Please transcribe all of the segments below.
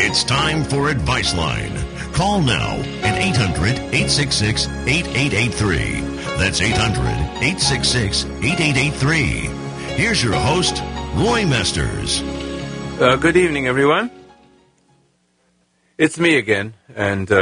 It's time for Advice Line. Call now at 800-866-8883. That's 800-866-8883. Here's your host, Roy Masters. Good evening, everyone. It's me again, and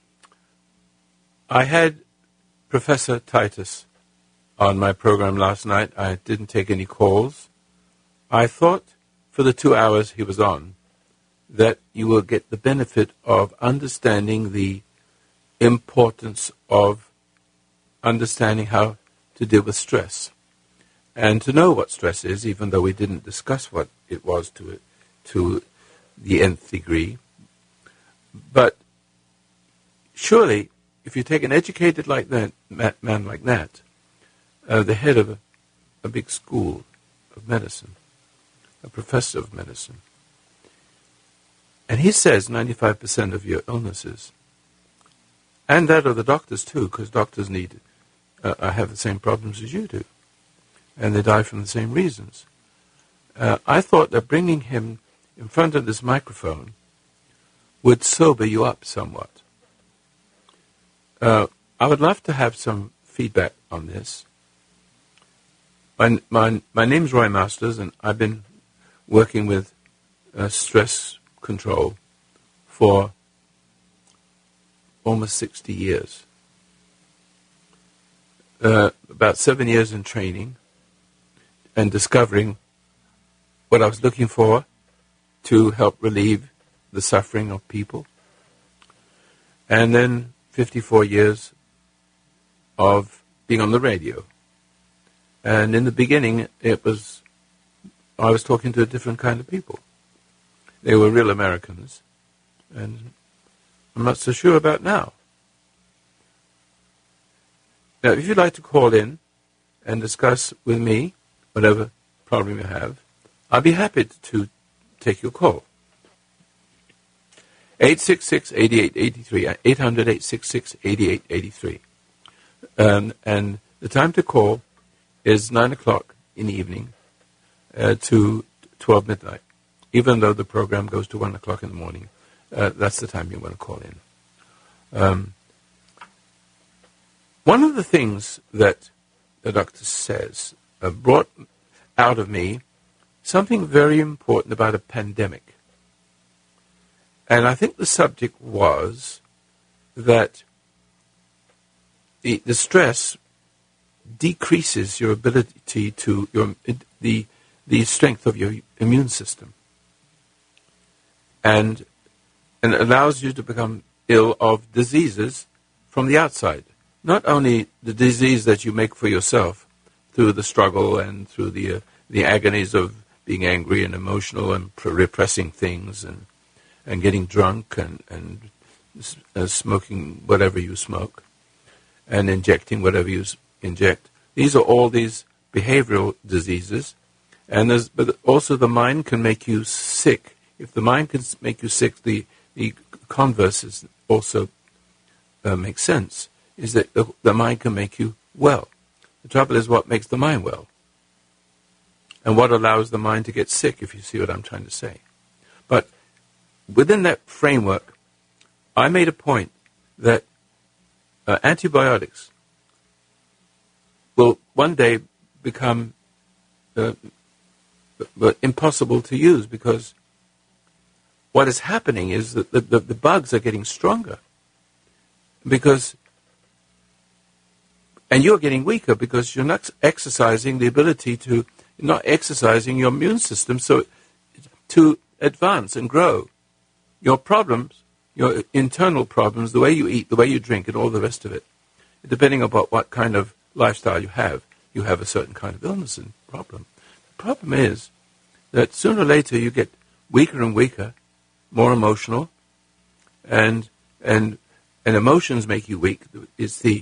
I had Professor Titus on my program last night. I didn't take any calls. I thought for the 2 hours he was on that you will get the benefit of understanding the importance of understanding how to deal with stress and to know what stress is, even though we didn't discuss what it was to the nth degree. But surely, if you take an educated like that man like that, the head of a big school of medicine, a professor of medicine, and he says 95% of your illnesses, and that of the doctors too, because doctors have the same problems as you do, and they die from the same reasons. I thought that bringing him in front of this microphone would sober you up somewhat. I would love to have some feedback on this. My name's Roy Masters, and I've been working with stress control for almost 60 years. About 7 years in training and discovering what I was looking for to help relieve the suffering of people. And then 54 years of being on the radio. And in the beginning, I was talking to a different kind of people. They were real Americans, and I'm not so sure about now. Now, if you'd like to call in and discuss with me whatever problem you have, I'll be happy to take your call. 866-8883, 800-866-8883. And the time to call is 9 o'clock in the evening to 12 midnight. Even though the program goes to 1 o'clock in the morning, that's the time you want to call in. One of the things that the doctor says brought out of me something very important about a pandemic. And I think the subject was that the stress decreases your ability to the strength of your immune system, and allows you to become ill of diseases from the outside. Not only the disease that you make for yourself through the struggle and through the agonies of being angry and emotional and repressing things and getting drunk and smoking whatever you smoke and injecting whatever you inject. These are all these behavioral diseases, but also the mind can make you sick. If the mind can make you sick, the converse is also makes sense, is that the mind can make you well. The trouble is what makes the mind well, and what allows the mind to get sick, if you see what I'm trying to say. But within that framework, I made a point that antibiotics will one day become impossible to use, because what is happening is that the bugs are getting stronger, and you're getting weaker because you're not exercising the ability to, not exercising your immune system to advance and grow. Your problems, your internal problems, the way you eat, the way you drink, and all the rest of it, depending upon what kind of lifestyle you have a certain kind of illness and problem. The problem is that sooner or later you get weaker and weaker, more emotional, and emotions make you weak. It's the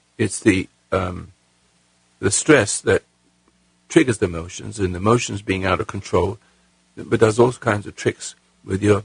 stress that triggers the emotions, and emotions being out of control, but does all kinds of tricks with your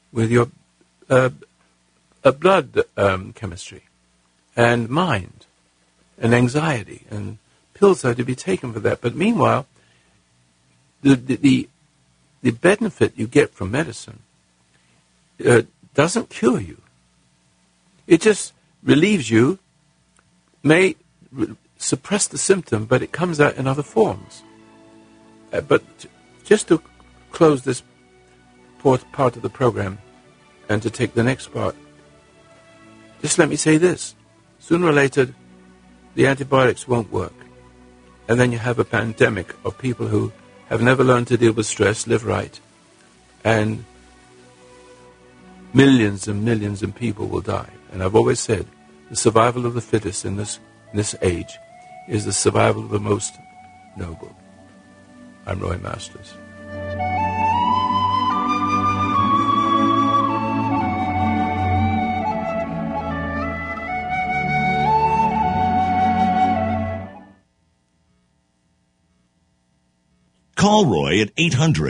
blood chemistry and mind and anxiety, and pills are to be taken for that. But meanwhile, the benefit you get from medicine doesn't cure you. It just relieves you, may suppress the symptom, but it comes out in other forms. But just to close this part of the program and to take the next part, just let me say this. Sooner or later, the antibiotics won't work. And then you have a pandemic of people who have never learned to deal with stress, live right, and millions and millions of people will die. And I've always said, the survival of the fittest in this age is the survival of the most noble. I'm Roy Masters. Call Roy at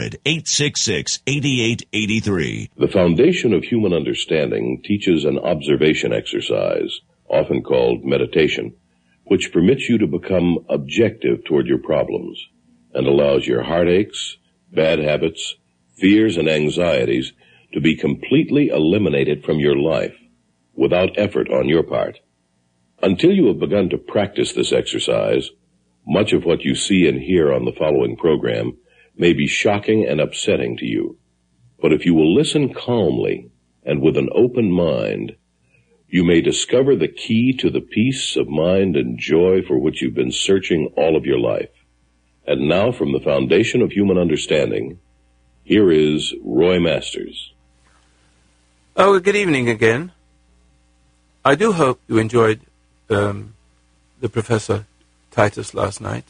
800-866-8883. The Foundation of Human Understanding teaches an observation exercise, often called meditation, which permits you to become objective toward your problems and allows your heartaches, bad habits, fears, and anxieties to be completely eliminated from your life without effort on your part. Until you have begun to practice this exercise, much of what you see and hear on the following program may be shocking and upsetting to you. But if you will listen calmly and with an open mind, you may discover the key to the peace of mind and joy for which you've been searching all of your life. And now, from the Foundation of Human Understanding, here is Roy Masters. Oh, good evening again. I do hope you enjoyed the Professor Titus last night.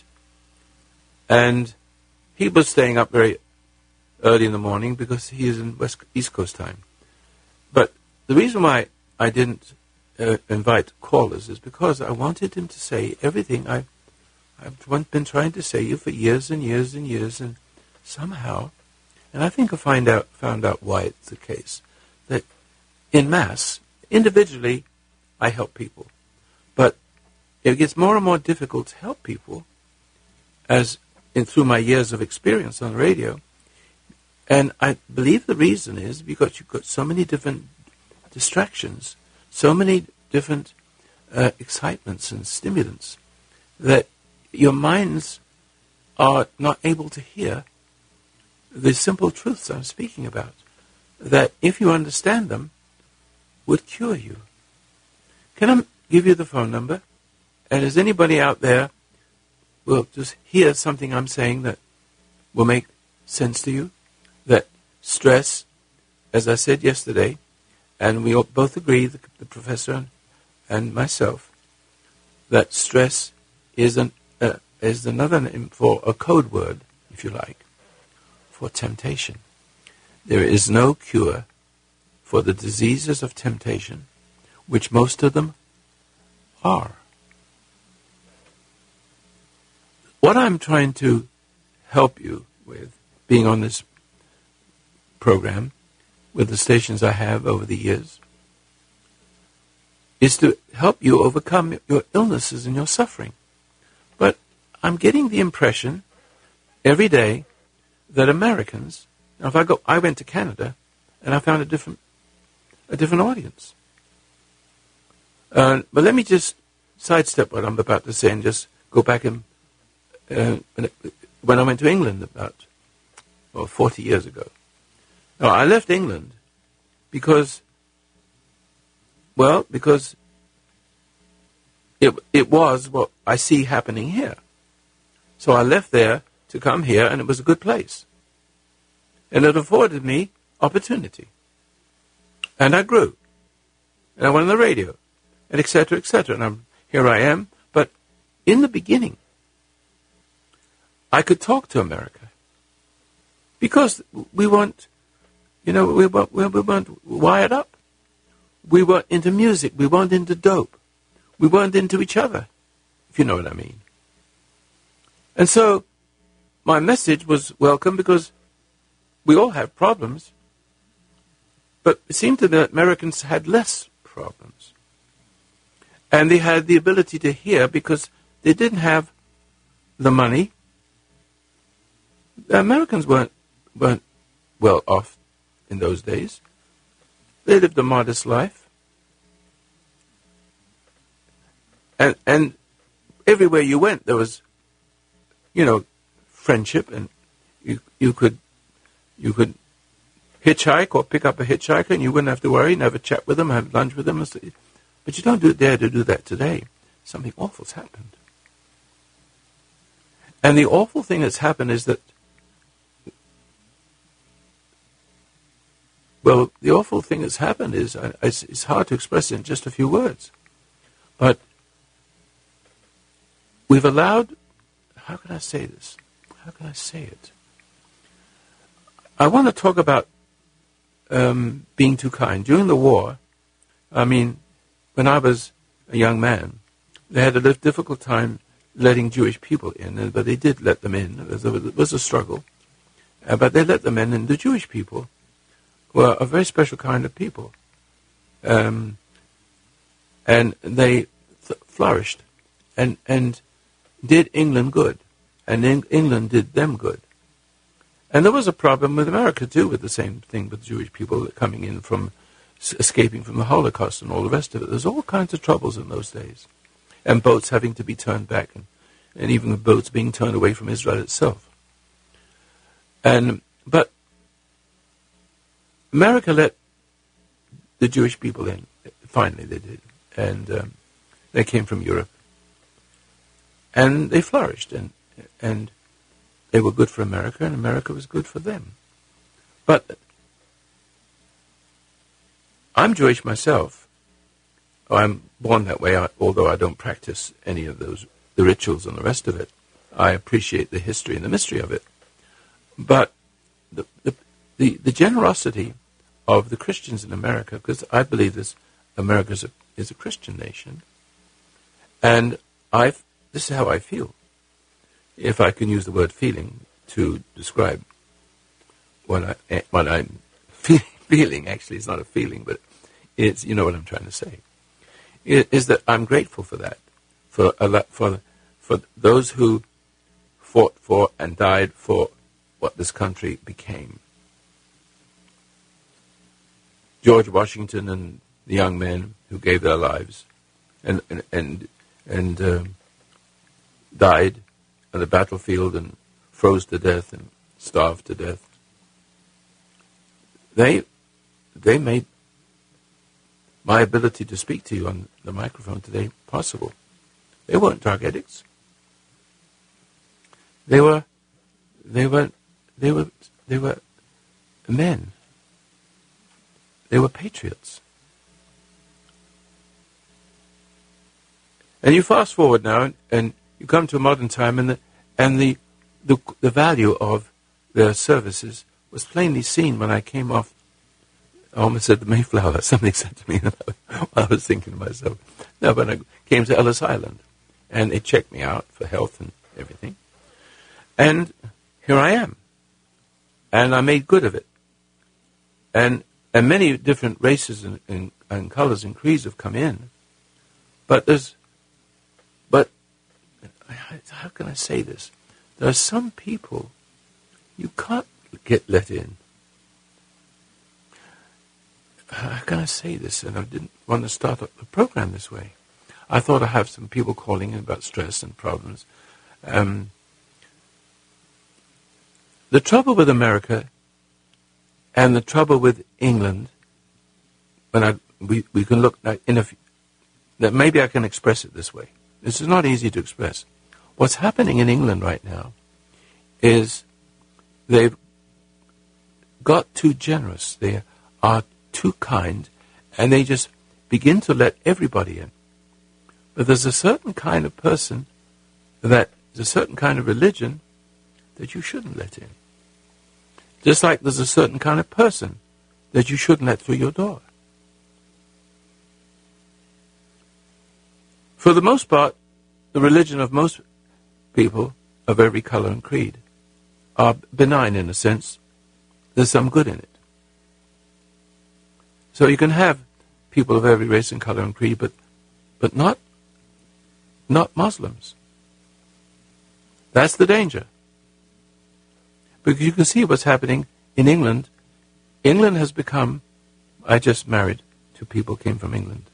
And he was staying up very early in the morning because he is in East Coast time. But the reason why I didn't invite callers is because I wanted him to say everything I've been trying to say you for years and years and years, and somehow, and I think I found out why it's the case, that in mass, individually, I help people. But it gets more and more difficult to help people through my years of experience on radio. And I believe the reason is because you've got so many different distractions, so many different excitements and stimulants that your minds are not able to hear the simple truths I'm speaking about, that if you understand them, would cure you. Can I give you the phone number? And is anybody out there will just hear something I'm saying that will make sense to you? That stress, as I said yesterday, and we all both agree, the professor and myself, that stress is another name for a code word, if you like, for temptation. There is no cure for the diseases of temptation, which most of them are. What I'm trying to help you with, being on this program, with the stations I have over the years, is to help you overcome your illnesses and your suffering. But I'm getting the impression every day that Americans, now I went to Canada and I found a different audience. But let me just sidestep what I'm about to say and just go back and when I went to England about 40 years ago. Now, I left England because it was what I see happening here. So I left there to come here, and it was a good place. And it afforded me opportunity. And I grew. And I went on the radio, and et cetera, and here I am. But in the beginning, I could talk to America because we weren't, we weren't wired up. We weren't into music. We weren't into dope. We weren't into each other, if you know what I mean. And so my message was welcome because we all have problems, but it seemed to me that Americans had less problems. And they had the ability to hear because they didn't have the money. The Americans weren't well off in those days. They lived a modest life. And everywhere you went, there was, friendship, and you could hitchhike or pick up a hitchhiker, and you wouldn't have to worry, and have a chat with them, have lunch with them. But you don't dare to do that today. Something awful's happened. And the awful thing that's happened is that, the awful thing that's happened is, it's hard to express it in just a few words, but we've allowed, how can I say this? How can I say it? I want to talk about being too kind. During the war, when I was a young man, they had a difficult time letting Jewish people in, but they did let them in. It was a struggle, but they let them in, and the Jewish people were a very special kind of people, and they flourished, and did England good, and England did them good. And there was a problem with America, too, with the same thing with Jewish people coming in from, escaping from the Holocaust and all the rest of it. There's all kinds of troubles in those days. And boats having to be turned back, and even the boats being turned away from Israel itself. But America let the Jewish people in. Finally they did. And they came from Europe. And they flourished, and they were good for America, and America was good for them. But I'm Jewish myself. I'm born that way, although I don't practice any of the rituals and the rest of it. I appreciate the history and the mystery of it. But the generosity of the Christians in America, because I believe America is a Christian nation, and this is how I feel, if I can use the word feeling to describe what I'm feeling. Actually, it's not a feeling, but it's, you know what I'm trying to say. Is that I'm grateful for that, for those who fought for and died for what this country became. George Washington and the young men who gave their lives and died on the battlefield and froze to death and starved to death. They made my ability to speak to you on the microphone today possible. They weren't drug addicts. They were men. They were patriots. And you fast forward now, and you come to a modern time, and the value of their services was plainly seen when I came off. I almost said the Mayflower. Something said to me, while I was thinking to myself. No, but I came to Ellis Island, and they checked me out for health and everything. And here I am. And I made good of it. And many different races and colors and creeds have come in. But how can I say this? There are some people you can't get let in. How can I say this? And I didn't want to start up the program this way. I thought I'd have some people calling in about stress and problems. The trouble with America and the trouble with England, we can look that maybe I can express it this way. This is not easy to express. What's happening in England right now is they've got too generous. They are too kind, and they just begin to let everybody in. But there's a certain kind of person, there's a certain kind of religion that you shouldn't let in. Just like there's a certain kind of person that you shouldn't let through your door. For the most part, the religion of most people of every color and creed are benign in a sense. There's some good in it. So you can have people of every race and color and creed, but not Muslims. That's the danger. Because you can see what's happening in England. England has become I just married two people came from England.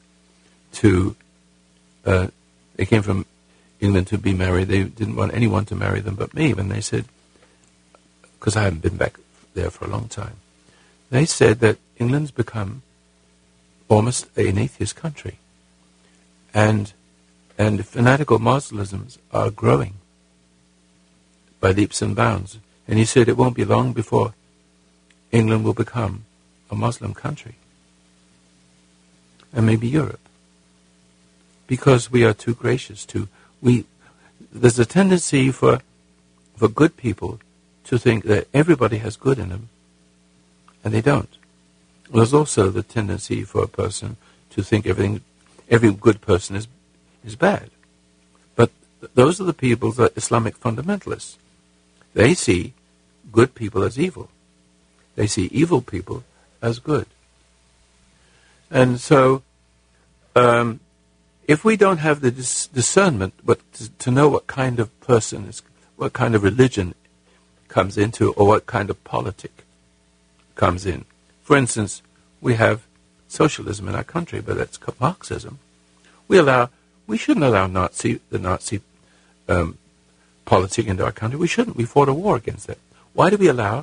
They came from England to be married. They didn't want anyone to marry them but me. And they said, because I haven't been back there for a long time, they said that England's become almost an atheist country. And fanatical Muslims are growing by leaps and bounds. And he said it won't be long before England will become a Muslim country. And maybe Europe. Because we are too gracious. There's a tendency for good people to think that everybody has good in them, and they don't. There's also the tendency for a person to think every good person is bad. But those are the people that are Islamic fundamentalists. They see good people as evil. They see evil people as good. And so, if we don't have the discernment to know what kind of person is, what kind of religion comes into, or what kind of politic comes in. For instance, we have socialism in our country, but that's Marxism. We shouldn't allow the Nazi politic into our country. We shouldn't. We fought a war against that. Why do we allow,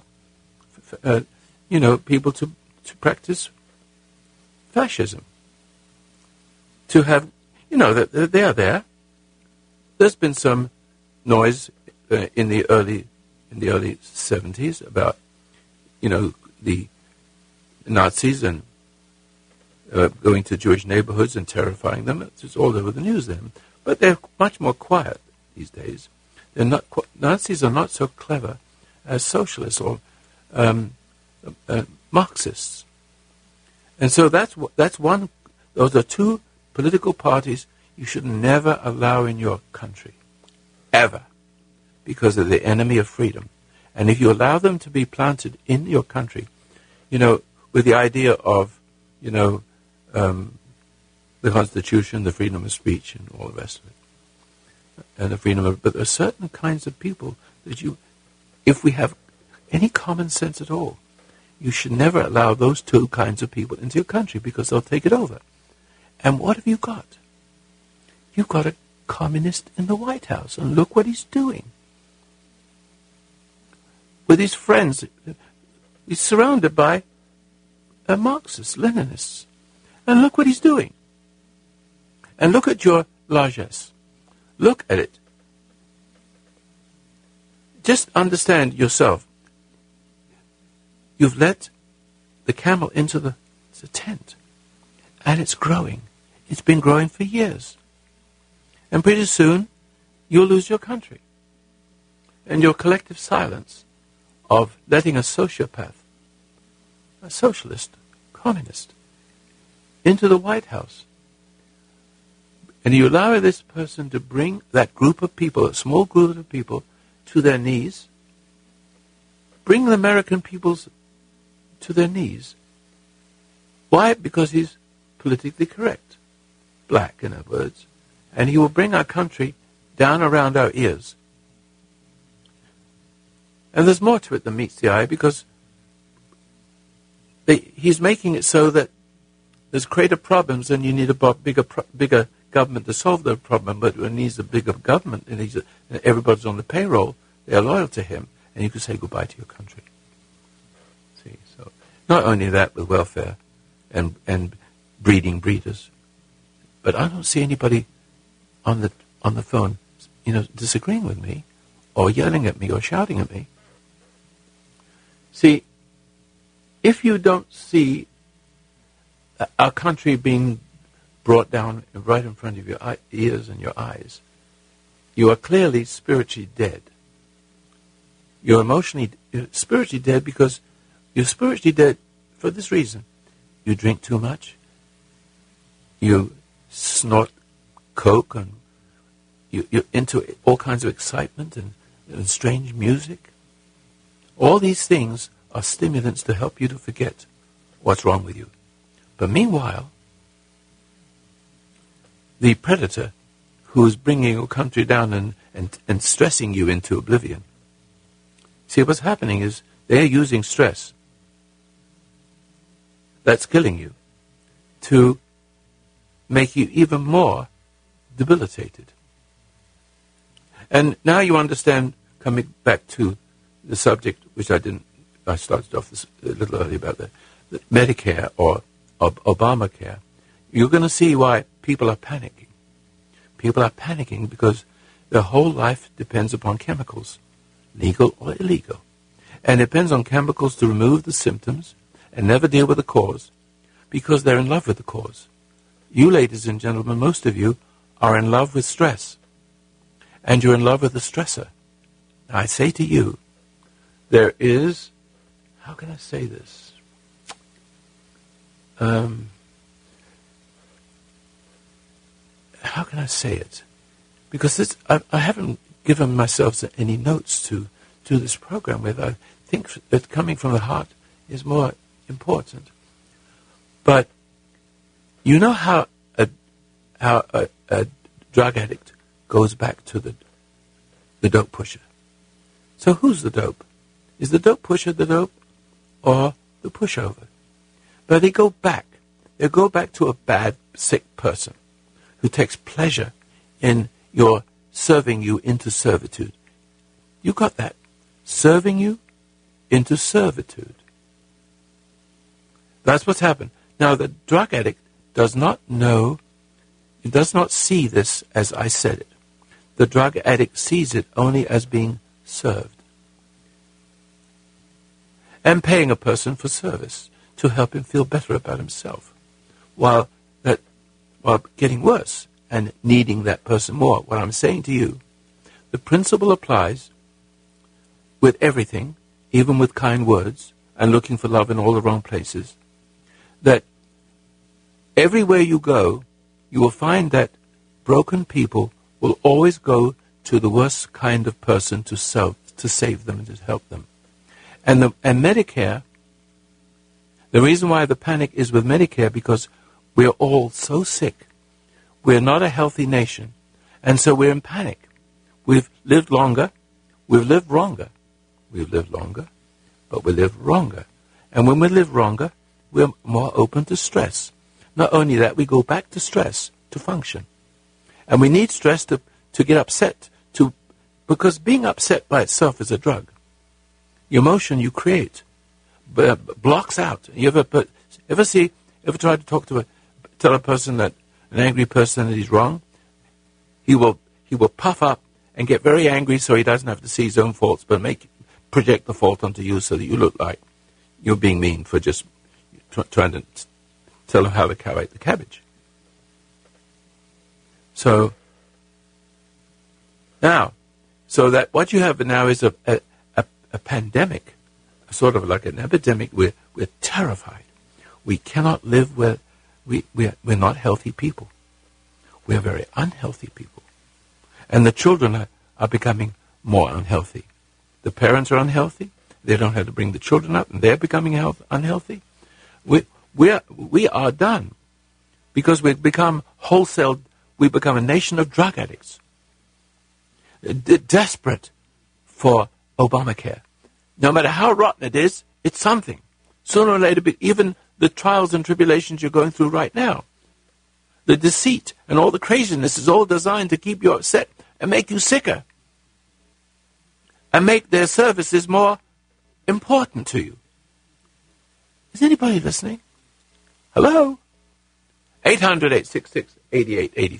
people to practice fascism? To have, that they are there. There's been some noise in the early 70s about, the Nazis and going to Jewish neighborhoods and terrifying them. It's all over the news then. But they're much more quiet these days. Nazis are not so clever as socialists or Marxists. And so that's one. Those are two political parties you should never allow in your country, ever, because they're the enemy of freedom. And if you allow them to be planted in your country, with the idea of, the Constitution, the freedom of speech, and all the rest of it, and the freedom of, but there are certain kinds of people that if we have any common sense at all, you should never allow those two kinds of people into your country because they'll take it over. And what have you got? You've got a communist in the White House, and look what he's doing. With his friends, he's surrounded by Marxists, Leninists. And look what he's doing. And look at your largesse. Look at it. Just understand yourself. You've let the camel into the tent, and it's growing. It's been growing for years. And pretty soon, you'll lose your country. And your collective silence of letting a sociopath, a socialist, communist, into the White House, and you allow this person to bring that group of people, a small group of people, to their knees, bring the American peoples to their knees. Why? Because he's politically correct, black in other words, and he will bring our country down around our ears. And there's more to it than meets the eye, because he's making it so that there's greater problems and you need a bigger government to solve the problem, but it needs a bigger government, and everybody's on the payroll, they're loyal to him, and you can say goodbye to your country. See, so not only that with welfare and breeding breeders, but I don't see anybody on the phone, disagreeing with me, or yelling at me, or shouting at me. See, if you don't see our country being brought down right in front of your ears and your eyes, you are clearly spiritually dead. You're spiritually dead because you're spiritually dead for this reason. You drink too much. You snort coke, and you're into all kinds of excitement and strange music. All these things are stimulants to help you to forget what's wrong with you. But meanwhile, the predator who is bringing your country down and stressing you into oblivion. See, what's happening is they're using stress that's killing you to make you even more debilitated. And now you understand, coming back to the subject, which I started off this a little early about the Medicare or Obamacare. You're going to see why people are panicking. People are panicking because their whole life depends upon chemicals, legal or illegal. And it depends on chemicals to remove the symptoms and never deal with the cause because they're in love with the cause. You, ladies and gentlemen, most of you are in love with stress. And you're in love with the stressor. Now, I say to you, there is, how can I say this? How can I say it? Because I haven't given myself any notes to this program with. I think that coming from the heart is more important. But you know how a drug addict goes back to the dope pusher. So who's the dope? Is the dope pusher the dope or the pushover? But they go back. They go back to a bad, sick person who takes pleasure in your serving you into servitude. You got that? Serving you into servitude. That's what's happened. Now, the drug addict does not know, it does not see this as I said it. The drug addict sees it only as being served. And paying a person for service to help him feel better about himself, while getting worse and needing that person more. What I'm saying to you, the principle applies with everything, even with kind words and looking for love in all the wrong places, that everywhere you go, you will find that broken people will always go to the worst kind of person to save them and to help them. And Medicare, the reason why the panic is with Medicare, because we're all so sick. We're not a healthy nation. And so we're in panic. We've lived longer. We've lived wronger. We've lived longer, but we live wronger. And when we live wronger, we're more open to stress. Not only that, we go back to stress to function. And we need stress to get upset, because being upset by itself is a drug. The emotion you create blocks out. You ever try to tell a person that, an angry person, that he's wrong? He will puff up and get very angry so he doesn't have to see his own faults, but project the fault onto you so that you look like you're being mean for just trying to tell him how to cow ate the cabbage. So that what you have now is a pandemic, sort of like an epidemic. We're terrified. We cannot live where we're not healthy people. We're very unhealthy people. And the children are becoming more unhealthy. The parents are unhealthy. They don't have to bring the children up, and they're becoming unhealthy. We are done because we've become wholesale. We become a nation of drug addicts, desperate for Obamacare. No matter how rotten it is, it's something. Sooner or later, even the trials and tribulations you're going through right now, the deceit and all the craziness is all designed to keep you upset and make you sicker and make their services more important to you. Is anybody listening? Hello? 800-866-8883.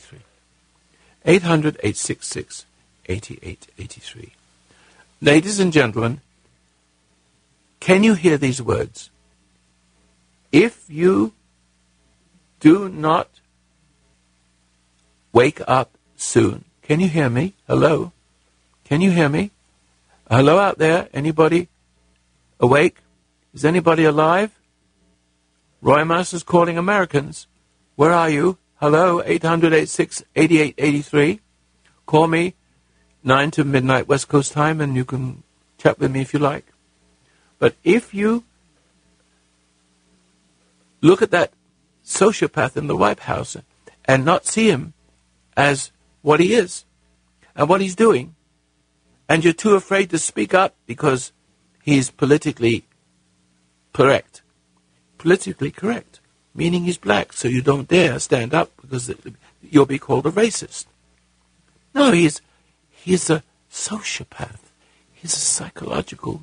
800-866-8883. Ladies and gentlemen, can you hear these words? If you do not wake up soon, can you hear me? Hello? Can you hear me? Hello out there? Anybody awake? Is anybody alive? Roy Masters calling Americans. Where are you? Hello? 800-866-8883. Call me 9 to midnight West Coast time, and you can chat with me if you like. But if you look at that sociopath in the White House and not see him as what he is and what he's doing, and you're too afraid to speak up because he's politically correct, politically correct, meaning he's black, so you don't dare stand up because you'll be called a racist. No, he's a sociopath. He's a psychological...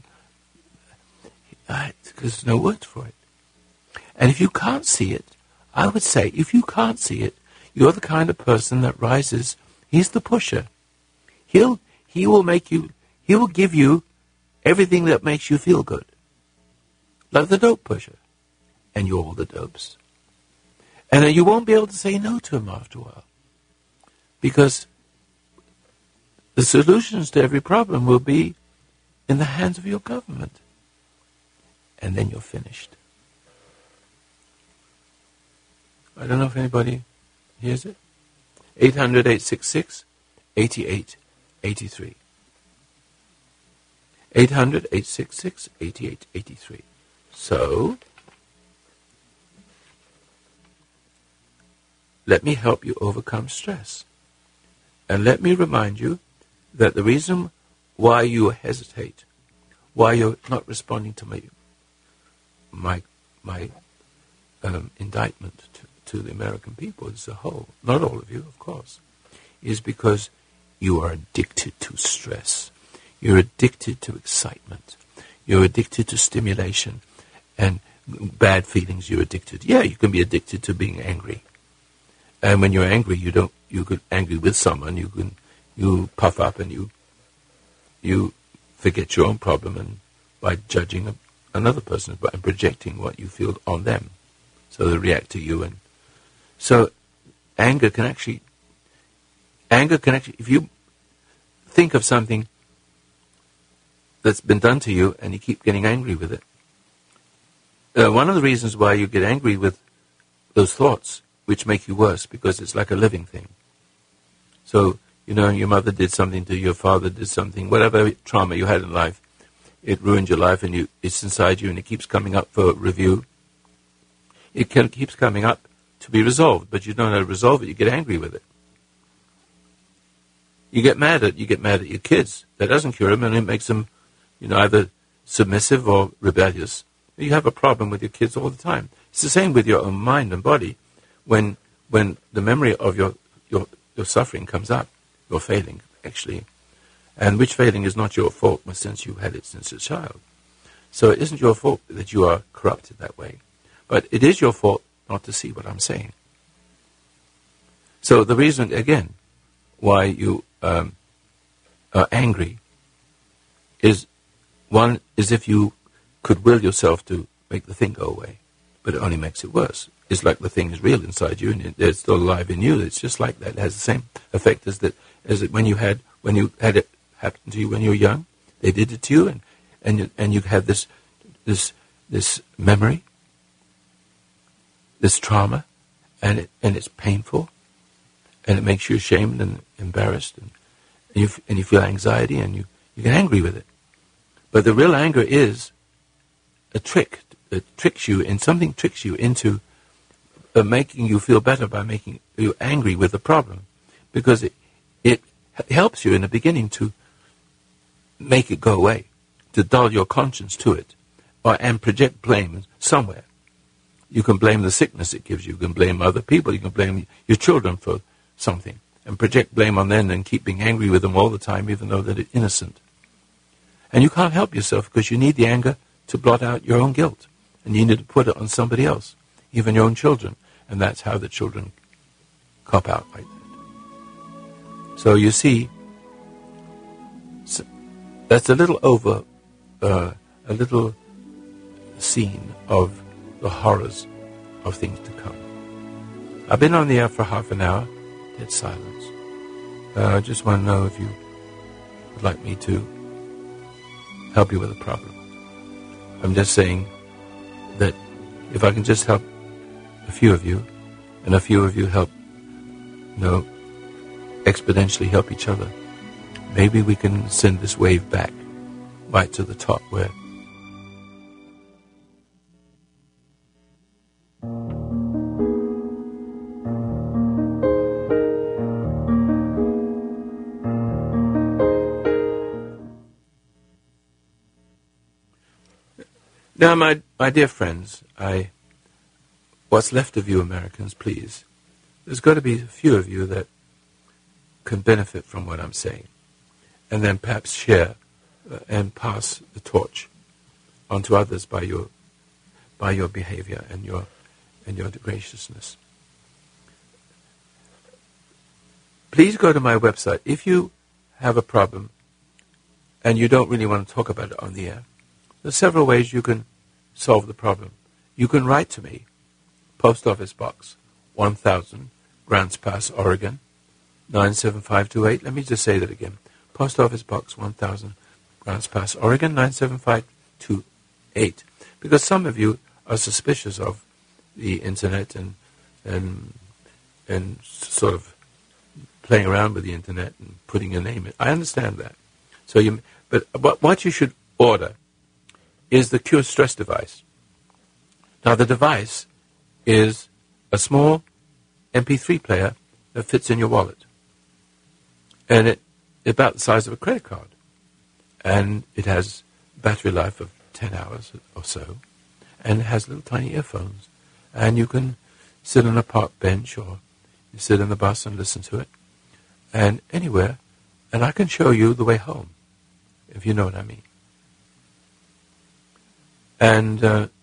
there's no word for it. And if you can't see it, I would say, if you can't see it, you're the kind of person that rises. He's the pusher. He will give you everything that makes you feel good. Like the dope pusher. And you're all the dopes. And then you won't be able to say no to him after a while. Because the solutions to every problem will be in the hands of your government. And then you're finished. I don't know if anybody hears it. 800-866-8883. 800-866-8883. So, let me help you overcome stress. And let me remind you that the reason why you hesitate, why you're not responding to my indictment to the American people as a whole, not all of you, of course, is because you are addicted to stress. You're addicted to excitement. You're addicted to stimulation and bad feelings. You're addicted. Yeah, you can be addicted to being angry. And when you're angry, you get angry with someone. You puff up and you forget your own problem and by judging another person and projecting what you feel on them, so they react to you. And so anger can actually, if you think of something that's been done to you and you keep getting angry with it, one of the reasons why you get angry with those thoughts, which make you worse, because it's like a living thing. So, your mother did something to you, your father did something, whatever trauma you had in life, it ruined your life and it's inside you and it keeps coming up for review. It keeps coming up to be resolved, but you don't know how to resolve it. You get angry with it. You get mad at your kids. That doesn't cure them, and it makes them, either submissive or rebellious. You have a problem with your kids all the time. It's the same with your own mind and body. When the memory of your suffering comes up, your failing, actually, and which failing is not your fault since you had it since a child. So it isn't your fault that you are corrupted that way. But it is your fault not to see what I'm saying. So the reason, again, why you are angry is, one, is if you could will yourself to make the thing go away, but it only makes it worse. It's like the thing is real inside you and it's still alive in you. It's just like that. It has the same effect as when you had it happen to you when you were young. They did it to you, and you have this memory, this trauma, and it's painful, and it makes you ashamed and embarrassed, and you feel anxiety, and you get angry with it. But the real anger is a trick. It tricks you into making you feel better by making you angry with the problem, because it helps you in the beginning to make it go away, to dull your conscience to it, and project blame somewhere. You can blame the sickness it gives you. You can blame other people. You can blame your children for something and project blame on them and keep being angry with them all the time, even though they're innocent. And you can't help yourself because you need the anger to blot out your own guilt, and you need to put it on somebody else, even your own children. And that's how the children cop out like that. So you see, that's a little scene of the horrors of things to come. I've been on the air for half an hour, dead silence. I just want to know if you would like me to help you with a problem. I'm just saying that if I can just help a few of you, and a few of you help, exponentially help each other, maybe we can send this wave back right to the top where now, my dear friends, I what's left of you Americans, please, there's got to be a few of you that can benefit from what I'm saying, and then perhaps share and pass the torch on to others by your behavior and your graciousness. Please go to my website. If you have a problem and you don't really want to talk about it on the air, there's several ways you can solve the problem. You can write to me, Post Office Box 1000, Grants Pass, Oregon, 97528. Let me just say that again. Post Office Box 1000, Grants Pass, Oregon, 97528. Because some of you are suspicious of the internet and sort of playing around with the internet and putting your name in. I understand that. But what you should order is the Cure Stress device. Now, the device is a small MP3 player that fits in your wallet. And it's about the size of a credit card. And it has battery life of 10 hours or so. And it has little tiny earphones. And you can sit on a park bench or you sit in the bus and listen to it. And anywhere. And I can show you the way home, if you know what I mean. And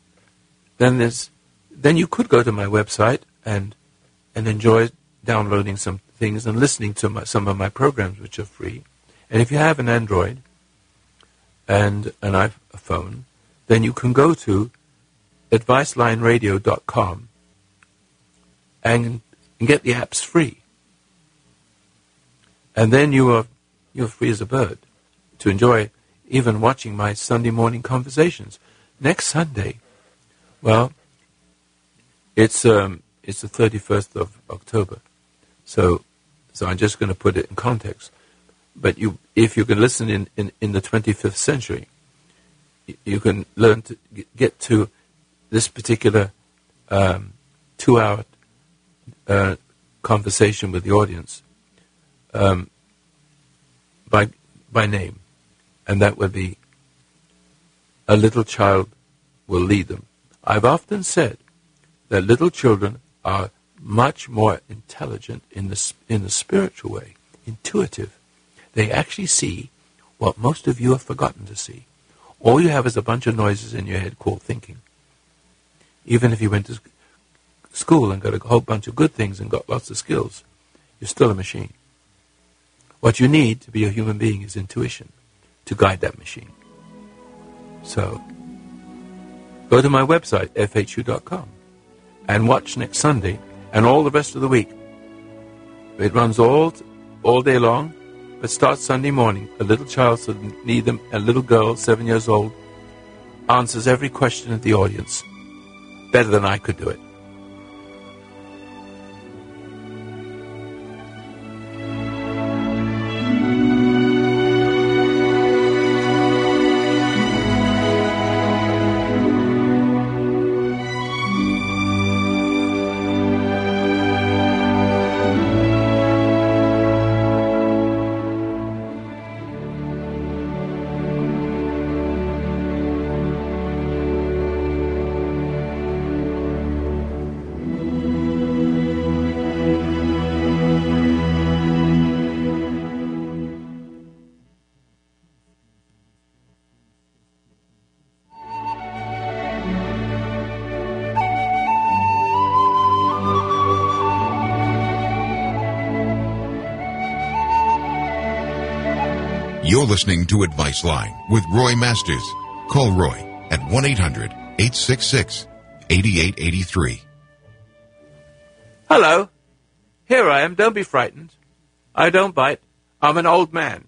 then you could go to my website and enjoy downloading some things and listening to some of my programs, which are free. And if you have an Android and an iPhone, then you can go to advicelineradio.com and get the apps free. And then you're free as a bird to enjoy even watching my Sunday morning conversations. Next Sunday, well, it's the 31st of October, so I'm just going to put it in context. But if you can listen in the 25th century, you can learn to get to this particular 2-hour conversation with the audience by name, and that would be A Little Child Will Lead Them. I've often said that little children are much more intelligent in the spiritual way, intuitive. They actually see what most of you have forgotten to see. All you have is a bunch of noises in your head called thinking. Even if you went to school and got a whole bunch of good things and got lots of skills, you're still a machine. What you need to be a human being is intuition to guide that machine. So, go to my website, fhu.com, and watch next Sunday and all the rest of the week. It runs all day long, but starts Sunday morning. A little child should need them. A little girl, 7 years old, answers every question of the audience better than I could do it. You're listening to Advice Line with Roy Masters. Call Roy at 1-800-866-8883. Hello. Here I am. Don't be frightened. I don't bite. I'm an old man.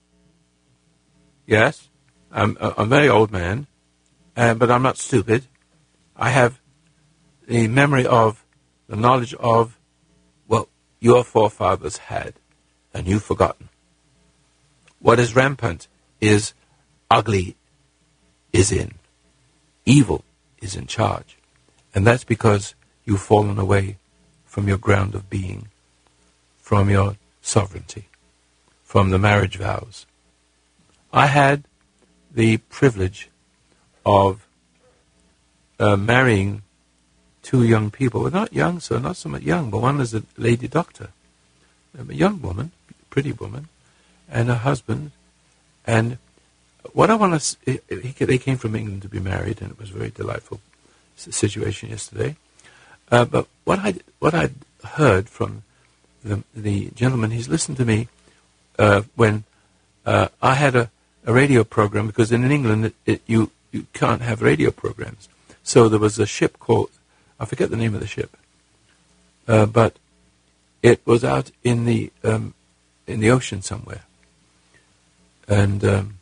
Yes, I'm a very old man, but I'm not stupid. I have the memory of, the knowledge of, what your forefathers had, and you've forgotten. What is rampant is ugly is in. Evil is in charge. And that's because you've fallen away from your ground of being, from your sovereignty, from the marriage vows. I had the privilege of marrying two young people. Well, not young, so not so much young, but one is a lady doctor, a young woman, pretty woman, and her husband. And what I want to, they came from England to be married, and it was a very delightful situation yesterday. But what I heard from the gentleman, he's listened to me when I had a radio program, because in England you can't have radio programs. So there was a ship called, I forget the name of the ship, but it was out in the ocean somewhere, and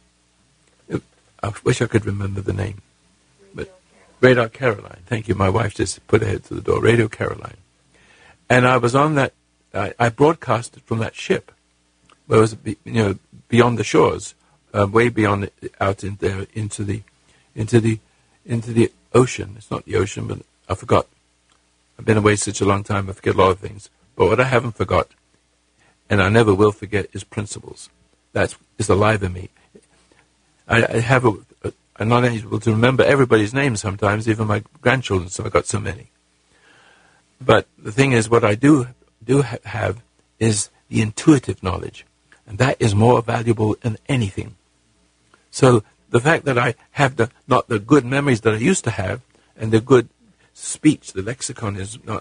I wish I could remember the name. But Radio Caroline. Thank you. My wife just put her head to the door. Radio Caroline. And I was on that. I broadcasted from that ship, where it was beyond the shores, way beyond out into the ocean. It's not the ocean, but I forgot. I've been away such a long time. I forget a lot of things. But what I haven't forgot, and I never will forget, is principles. That is alive in me. I'm not able to remember everybody's name sometimes, even my grandchildren, so I got so many. But the thing is, what I do have is the intuitive knowledge, and that is more valuable than anything. So the fact that I have not the good memories that I used to have, and the good speech, the lexicon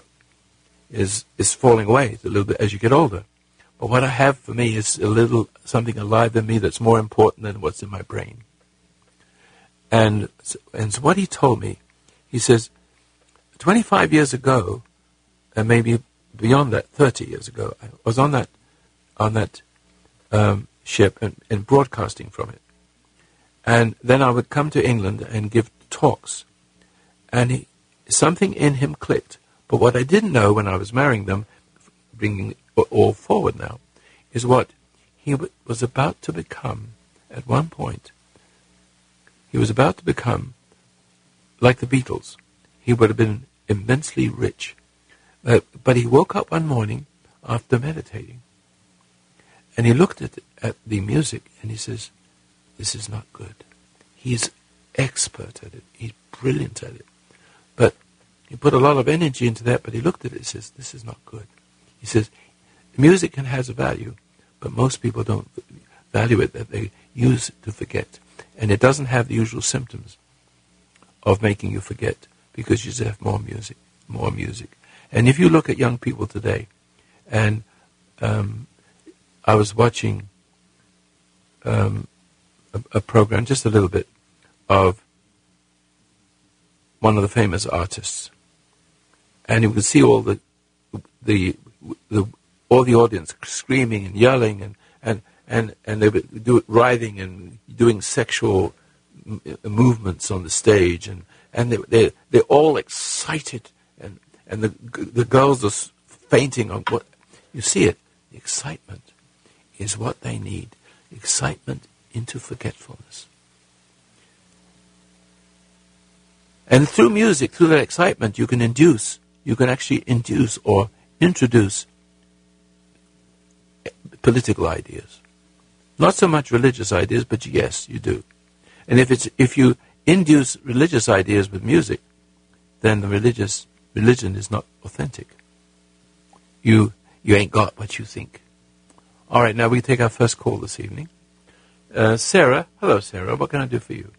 is falling away a little bit as you get older. But what I have for me is something alive in me that's more important than what's in my brain. And so what he told me, he says, 25 years ago, and maybe beyond that, 30 years ago, I was on that ship and broadcasting from it. And then I would come to England and give talks. And something in him clicked. But what I didn't know when I was marrying them, bringing it all forward now, is what he was about to become at one point. He was about to become like the Beatles. He would have been immensely rich. But he woke up one morning after meditating, and he looked at the music, and he says, this is not good. He's expert at it. He's brilliant at it. But he put a lot of energy into that, but he looked at it and says, this is not good. He says, music has a value, but most people don't value it, that they use it to forget. And it doesn't have the usual symptoms of making you forget, because you just have more music. And if you look at young people today, and I was watching a program, just a little bit, of one of the famous artists, and you could see all the audience screaming and yelling, and they would do it, writhing and doing sexual movements on the stage, and they're all excited, and the girls are fainting on what you see it. The excitement is what they need. Excitement into forgetfulness. And through music, through that excitement, you can actually induce or introduce political ideas. Not so much religious ideas, but yes, you do. And if you induce religious ideas with music, then the religion is not authentic. You ain't got what you think. All right, now we take our first call this evening. Sarah, hello Sarah, what can I do for you?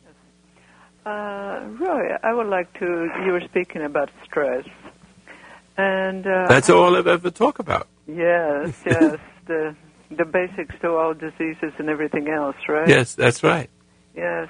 Roy, I would like to, you were speaking about stress. And that's all I've ever talked about. Yes, the basics to all diseases and everything else, right? Yes, that's right. Yes,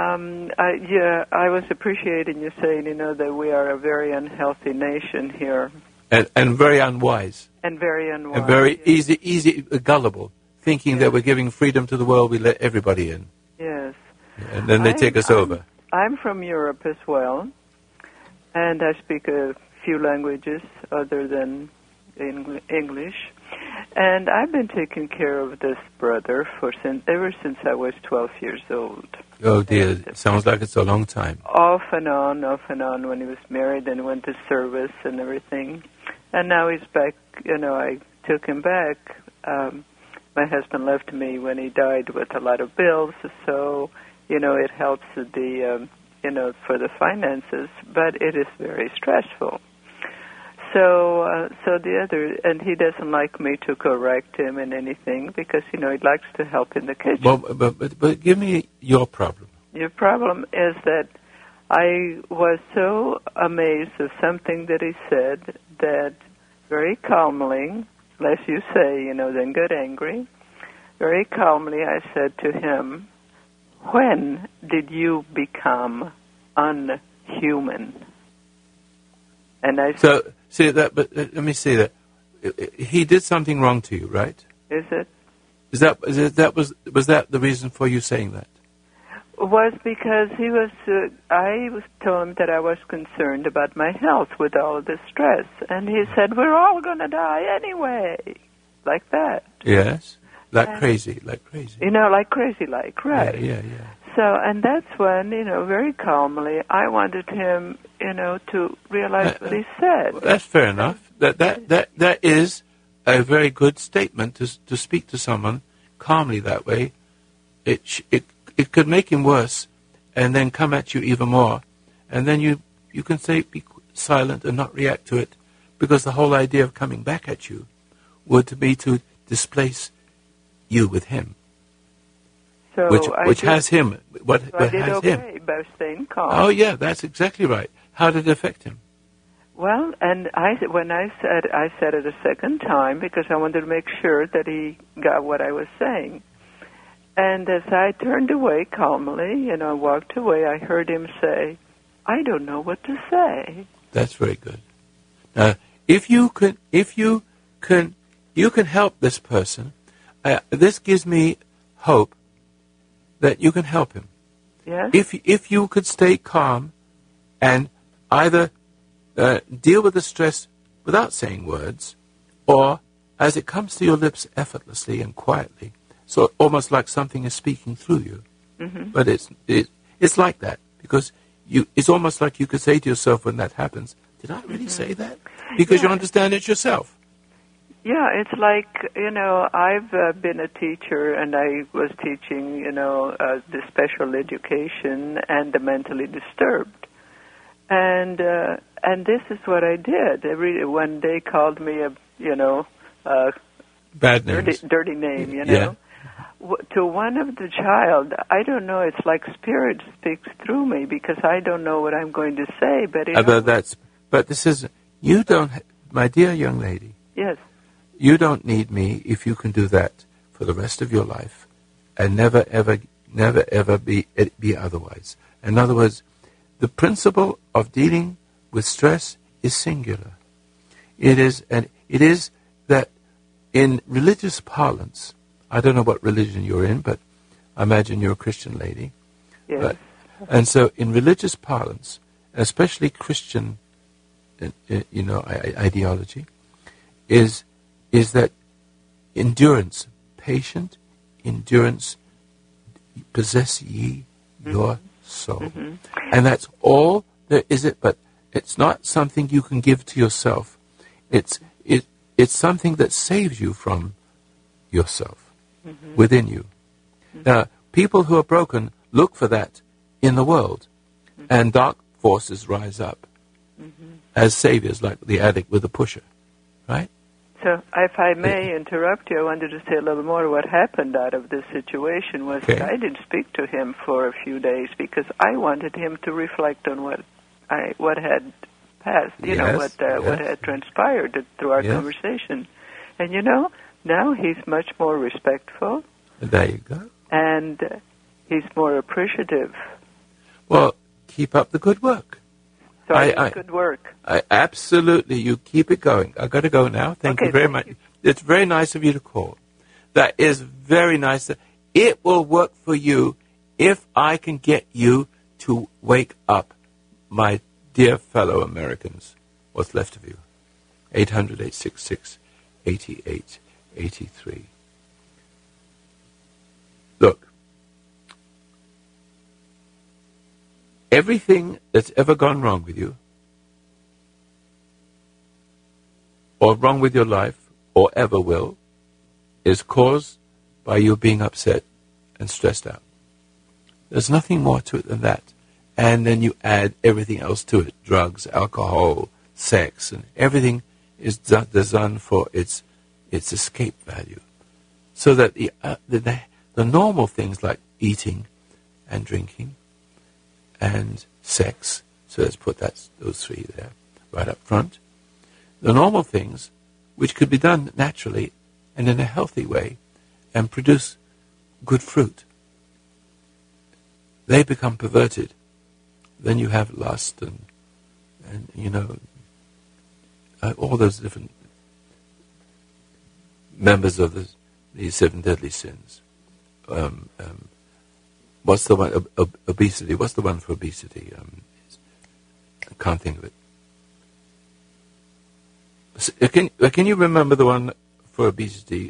I was appreciating you saying, that we are a very unhealthy nation here. And very unwise. And very unwise. And very easy, gullible, thinking that we're giving freedom to the world, we let everybody in. Yes. And then they take us over. I'm from Europe as well, and I speak a few languages other than English. And I've been taking care of this brother ever since I was 12 years old. Oh, dear. It sounds like it's a long time. Off and on, when he was married and went to service and everything. And now he's back. I took him back. My husband left me when he died with a lot of bills, so, it helps for the finances, but it is very stressful. So the other, and he doesn't like me to correct him in anything because, he likes to help in the kitchen. Well, but give me your problem. Your problem is that I was so amazed of something that he said that very calmly, lest you say, then get angry, very calmly I said to him, when did you become unhuman? And I So, see that, but let me say that. He did something wrong to you, right? Is it? Was that the reason for you saying that? Was because I told him that I was concerned about my health with all of the stress. And he said, we're all going to die anyway. Like that. Yes. Like crazy. Like crazy, right. Yeah. So, and that's when, very calmly, I wanted him, to realize what he said. Well, that's fair enough. That is a very good statement to speak to someone calmly that way. It could make him worse and then come at you even more. And then you can say, be silent and not react to it, because the whole idea of coming back at you would be to displace you with him. So which has him. What I did has okay him? by staying calm. Oh, yeah, that's exactly right. How did it affect him? Well, and when I said it a second time because I wanted to make sure that he got what I was saying. And as I turned away calmly, walked away, I heard him say, I don't know what to say. That's very good. Now, if you can help this person, this gives me hope that you can help him. Yes? If you could stay calm and either deal with the stress without saying words, or as it comes to your lips effortlessly and quietly, so almost like something is speaking through you. Mm-hmm. But it's like that, because it's almost like you could say to yourself when that happens, did I really say that? Because you understand it yourself. Yeah, it's like, I've been a teacher and I was teaching, the special education and the mentally disturbed. And this is what I did. When they called me Bad names. dirty name, Yeah. To one of the child, I don't know, it's like Spirit speaks through me because I don't know what I'm going to say, but but this is, you don't, my dear young lady. Yes. You don't need me if you can do that for the rest of your life and never ever be otherwise. In other words, the principle of dealing with stress is singular. It is that in religious parlance, I don't know what religion you're in, but I imagine you're a Christian lady. Yes. And so in religious parlance, especially Christian, ideology, is that endurance, patient endurance, possess ye your soul. Mm-hmm. And that's all there is it, but it's not something you can give to yourself. It's something that saves you from yourself, within you. Mm-hmm. Now, people who are broken look for that in the world, and dark forces rise up as saviors, like the addict with the pusher, right? So, if I may interrupt you, I wanted to say a little more. What happened out of this situation was that I didn't speak to him for a few days because I wanted him to reflect on what had passed, what had transpired through our conversation. And now he's much more respectful. There you go. And he's more appreciative. Well, keep up the good work. Good work. Absolutely, you keep it going. I've got to go now. Thank you very much. It's very nice of you to call. That is very nice. It will work for you if I can get you to wake up, my dear fellow Americans. What's left of you? 800-866-8883. Look, everything that's ever gone wrong with you, or wrong with your life, or ever will, is caused by you being upset and stressed out. There's nothing more to it than that. And then you add everything else to it, drugs, alcohol, sex, and everything is designed for its escape value. So that the normal things like eating and drinking and sex, so let's put those three there right up front, the normal things which could be done naturally and in a healthy way and produce good fruit, they become perverted. Then you have lust and all those different members of the seven deadly sins. What's the one? Obesity. What's the one for obesity? I can't think of it. Can you remember the one for obesity?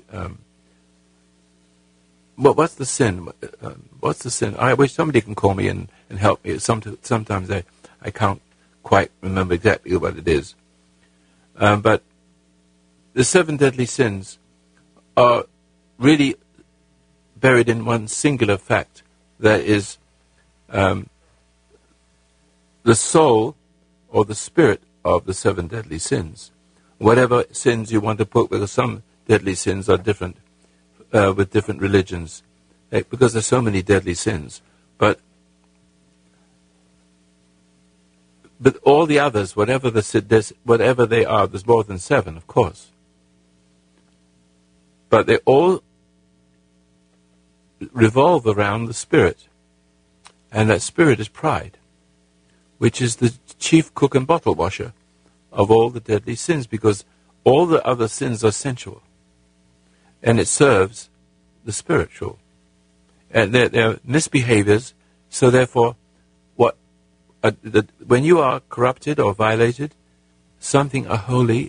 What's the sin? What's the sin? I wish somebody can call me and help me. Sometimes I can't quite remember exactly what it is. But the seven deadly sins are really buried in one singular fact, that is the soul or the spirit of the seven deadly sins. Whatever sins you want to put, because some deadly sins are different with different religions, because there's so many deadly sins. But all the others, whatever they are, there's more than seven, of course. But they all revolve around the spirit. And that spirit is pride, which is the chief cook and bottle washer of all the deadly sins, because all the other sins are sensual. And it serves the spiritual. And they're misbehaviors, so therefore, when you are corrupted or violated, something unholy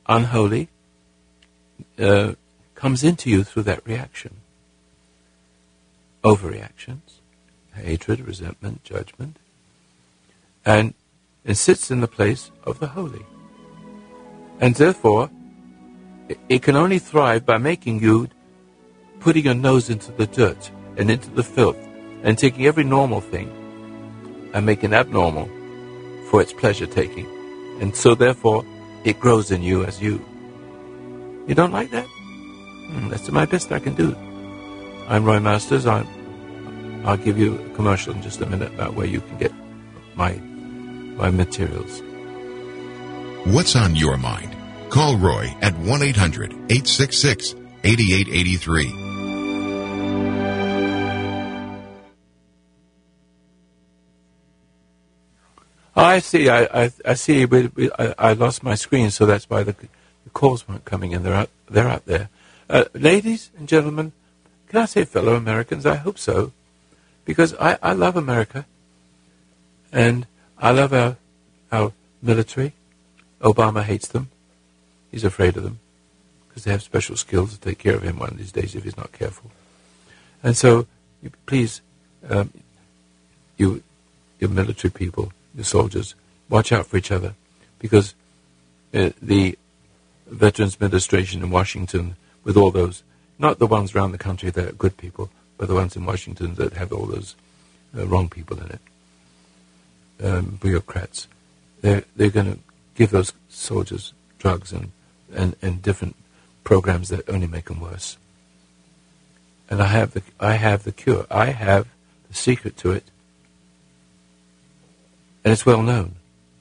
comes into you through that reaction. Overreactions, hatred, resentment, judgment, and it sits in the place of the holy. And therefore, it can only thrive by making you putting your nose into the dirt and into the filth and taking every normal thing and making abnormal for its pleasure-taking. And so therefore, it grows in you as you. You don't like that? That's my best I can do. I'm Roy Masters. I'll give you a commercial in just a minute about where you can get my materials. What's on your mind? Call Roy at 1-800-866-8883. I see. I see. I lost my screen, so that's why the calls weren't coming in. They're out there. Ladies and gentlemen, can I say fellow Americans? I hope so, because I love America, and I love our military. Obama hates them. He's afraid of them because they have special skills to take care of him one of these days if he's not careful. And so, please, you military people, the soldiers, watch out for each other, because the Veterans Administration in Washington, with all those, not the ones around the country that are good people, but the ones in Washington that have all those wrong people in it, bureaucrats, they're going to give those soldiers drugs and different programs that only make them worse. And I have the cure. I have the secret to it. And it's well known.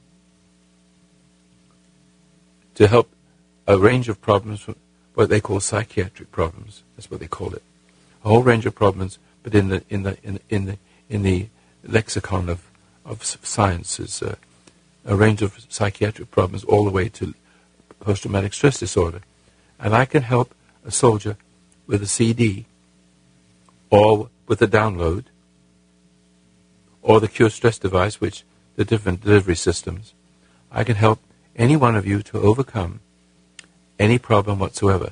To help a range of problems, what they call psychiatric problems. That's what they call it. A whole range of problems, but in the lexicon of sciences, a range of psychiatric problems all the way to post-traumatic stress disorder. And I can help a soldier with a CD or with a download or the Cure Stress device, which the different delivery systems. I can help any one of you to overcome any problem whatsoever.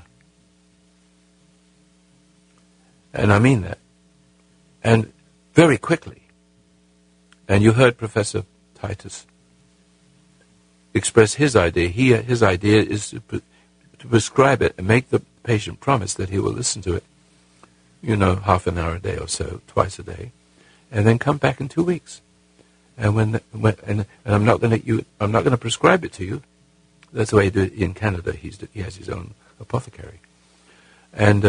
And I mean that. And very quickly. And you heard Professor Titus express his idea. His idea is to prescribe it and make the patient promise that he will listen to it, half an hour a day or so, twice a day, and then come back in 2 weeks. And I'm not going to prescribe it to you. That's the way he do it in Canada. He has his own apothecary. And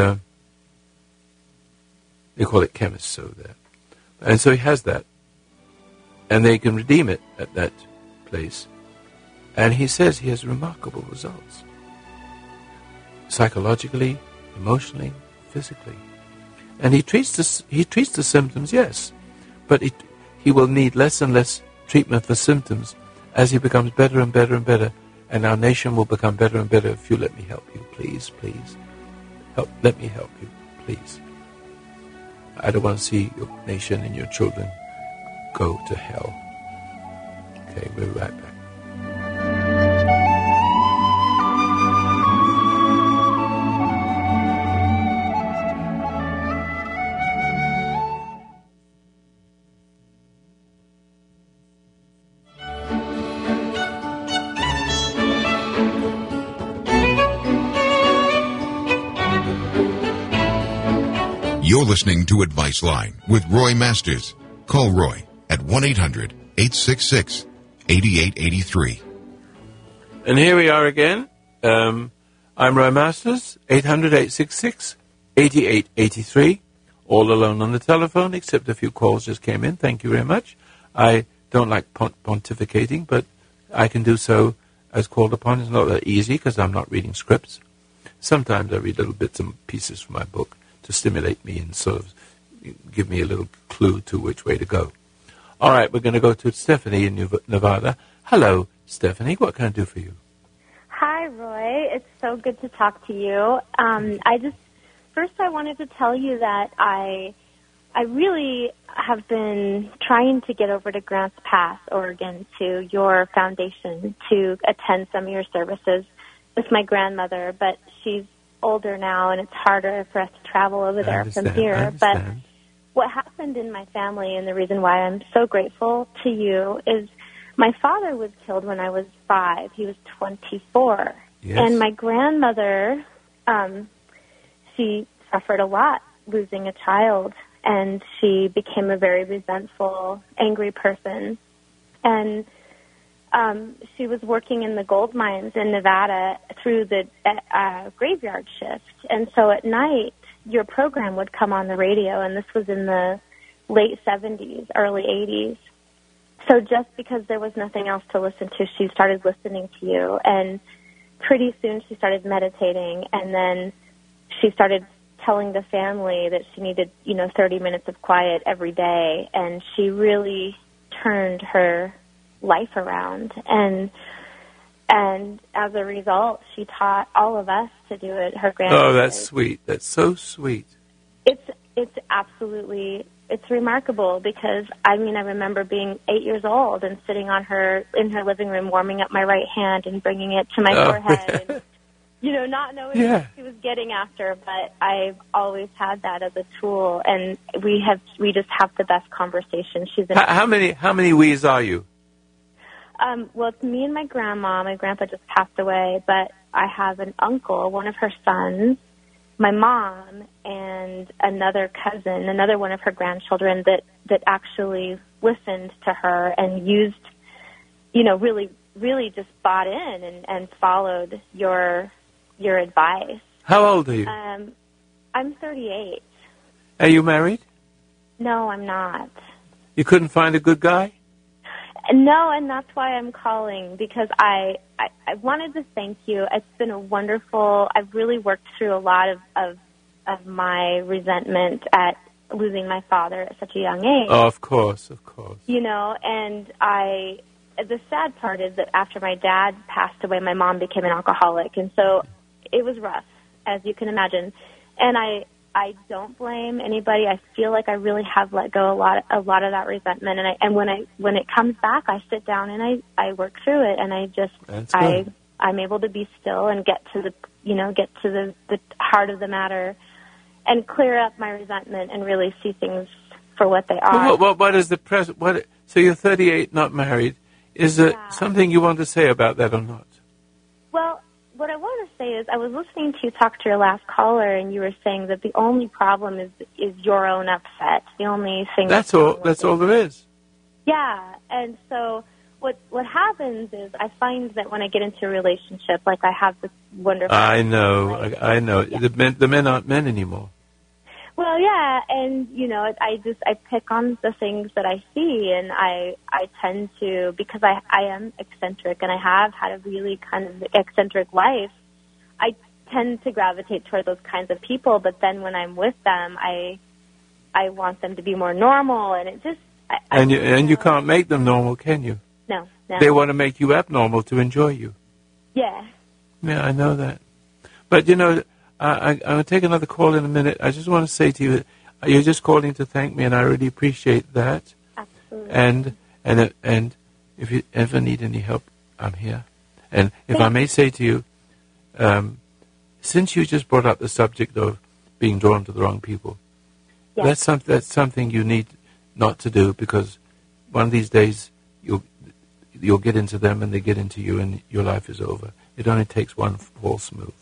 they call it chemists, so there. And so he has that. And they can redeem it at that place. And he says he has remarkable results. Psychologically, emotionally, physically. And he treats the symptoms, yes. But he will need less and less treatment for symptoms as he becomes better and better and better. And our nation will become better and better if you let me help you. Please, please. Let me help you, please. I don't want to see your nation and your children go to hell. Okay, we'll be right back. You're listening to Advice Line with Roy Masters. Call Roy at 1-800-866-8883. And here we are again. I'm Roy Masters, 800-866-8883. All alone on the telephone, except a few calls just came in. Thank you very much. I don't like pontificating, but I can do so as called upon. It's not that easy because I'm not reading scripts. Sometimes I read little bits and pieces from my book to stimulate me and sort of give me a little clue to which way to go. All right, we're going to go to Stephanie in Nevada. Hello, Stephanie. What can I do for you? Hi, Roy. It's so good to talk to you. I wanted to tell you that I really have been trying to get over to Grants Pass, Oregon, to your foundation to attend some of your services with my grandmother, but she's older now, and it's harder for us to travel over there from here. But what happened in my family, and the reason why I'm so grateful to you, is my father was killed when I was 5. He was 24. Yes. And my grandmother, she suffered a lot losing a child, and she became a very resentful, angry person. And she was working in the gold mines in Nevada through the graveyard shift. And so at night, your program would come on the radio, and this was in the late 70s, early 80s. So just because there was nothing else to listen to, she started listening to you. And pretty soon she started meditating, and then she started telling the family that she needed, 30 minutes of quiet every day. And she really turned her life around, and as a result, she taught all of us to do it. Her grandmother. Oh, that's sweet. That's so sweet. It's absolutely, it's remarkable because I remember being 8 years old and sitting in her living room, warming up my right hand and bringing it to my forehead, and not knowing what she was getting after. But I've always had that as a tool, and we just have the best conversation. How many we's are you? Well, it's me and my grandma. My grandpa just passed away, but I have an uncle, one of her sons, my mom, and another cousin, another one of her grandchildren that actually listened to her and used, really, really just bought in and followed your advice. How old are you? I'm 38. Are you married? No, I'm not. You couldn't find a good guy? No, and that's why I'm calling, because I wanted to thank you. It's been a wonderful, I've really worked through a lot of my resentment at losing my father at such a young age. Oh, of course. And the sad part is that after my dad passed away, my mom became an alcoholic, and so it was rough, as you can imagine. And I don't blame anybody. I feel like I really have let go a lot of that resentment. And when it comes back, I sit down and I work through it, and I'm able to be still and get to the heart of the matter and clear up my resentment and really see things for what they are. What is the present? So you're 38, not married. Is there something you want to say about that or not? Well, what I want to say is I was listening to you talk to your last caller, and you were saying that the only problem is your own upset. The only thing that's all there is. Yeah, and so what happens is I find that when I get into a relationship, like I have this wonderful... I know. Yeah. The men aren't men anymore. Well, yeah, and, you know, I pick on the things that I see, and I tend to, because I am eccentric and I have had a really kind of eccentric life, I tend to gravitate toward those kinds of people, but then when I'm with them, I want them to be more normal, and it just... And you can't make them normal, can you? No. They want to make you abnormal to enjoy you. Yeah. Yeah, I know that. But, you know... I'm going to take another call in a minute. I just want to say to you that you're just calling to thank me, and I really appreciate that. Absolutely. And if you ever need any help, I'm here. And if I may say to you, since you just brought up the subject of being drawn to the wrong people, that's something you need not to do, because one of these days you'll get into them and they get into you, and your life is over. It only takes one false move.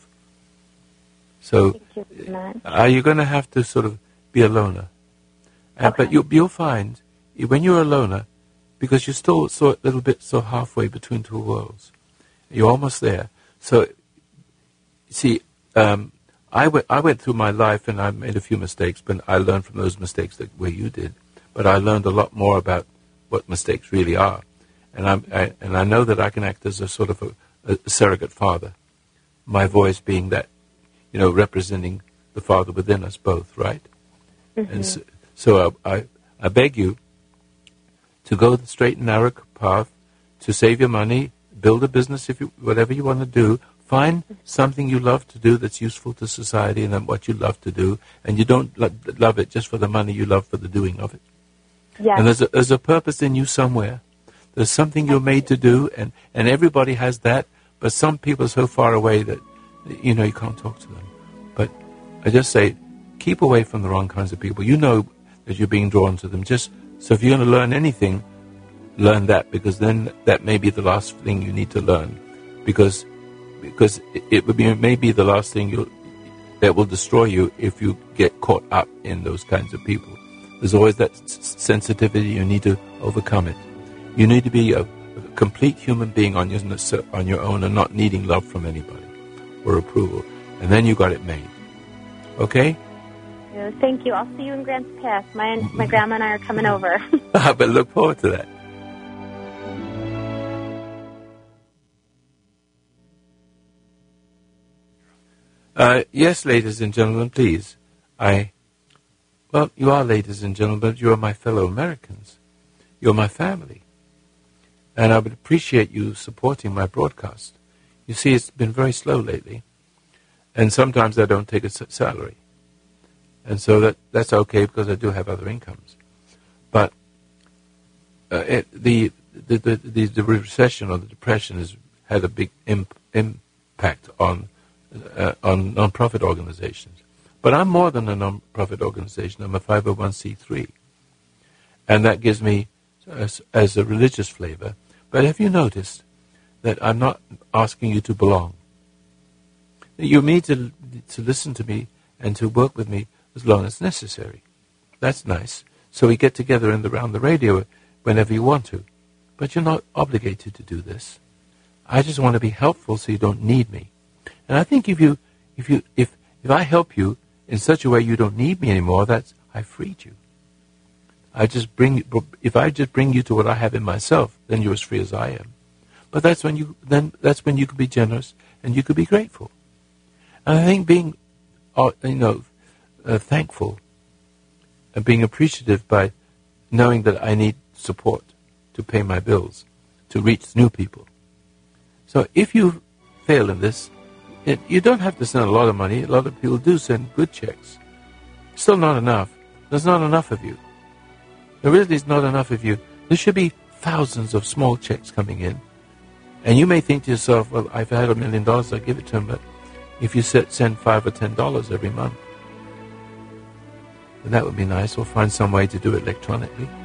So, are you going to have to sort of be a loner? But you'll find, when you're a loner, because you're still a little bit halfway between two worlds, you're almost there. So, see, I went through my life and I made a few mistakes, but I learned from those mistakes where you did. But I learned a lot more about what mistakes really are, and I know that I can act as a sort of a surrogate father. My voice being that. You know, representing the Father within us both, right? Mm-hmm. And so I beg you to go the straight and narrow path, to save your money, build a business, whatever you want to do. Find something you love to do that's useful to society and what you love to do, and you don't love it just for the money, you love for the doing of it. Yeah. And there's a purpose in you somewhere. There's something you're made to do, and everybody has that, but some people are so far away that you know, you can't talk to them. But I just say, keep away from the wrong kinds of people. You know that you're being drawn to them. So if you're going to learn anything, learn that, because then that may be the last thing you need to learn. Because it may be the last thing that will destroy you if you get caught up in those kinds of people. There's always that sensitivity. You need to overcome it. You need to be a complete human being on your own and not needing love from anybody or approval, and then you got it made. Okay? Yeah, thank you. I'll see you in Grants Pass. My grandma and I are coming over. I but look forward to that. Yes, ladies and gentlemen, please. Well, you are ladies and gentlemen, but you are my fellow Americans. You're my family. And I would appreciate you supporting my broadcast. You see, it's been very slow lately, and sometimes I don't take a salary, and so that's okay because I do have other incomes. But the recession or the depression has had a big impact on non-profit organizations. But I'm more than a non-profit organization. I'm a 501c3, and that gives me as a religious flavor. But have you noticed that I'm not asking you to belong? You need to listen to me and to work with me as long as necessary. That's nice. So we get together around the radio whenever you want to. But you're not obligated to do this. I just want to be helpful so you don't need me. And I think if I help you in such a way you don't need me anymore, I freed you. If I just bring you to what I have in myself, then you're as free as I am. But that's when you can be generous and you can be grateful. And I think being, thankful and being appreciative by knowing that I need support to pay my bills, to reach new people. So if you fail in this, you don't have to send a lot of money. A lot of people do send good checks. Still not enough. There's not enough of you. There really is not enough of you. There should be thousands of small checks coming in. And you may think to yourself, well, I've had $1 million, I'll give it to him. But if you send $5 or $10 every month, then that would be nice. Or find some way to do it electronically.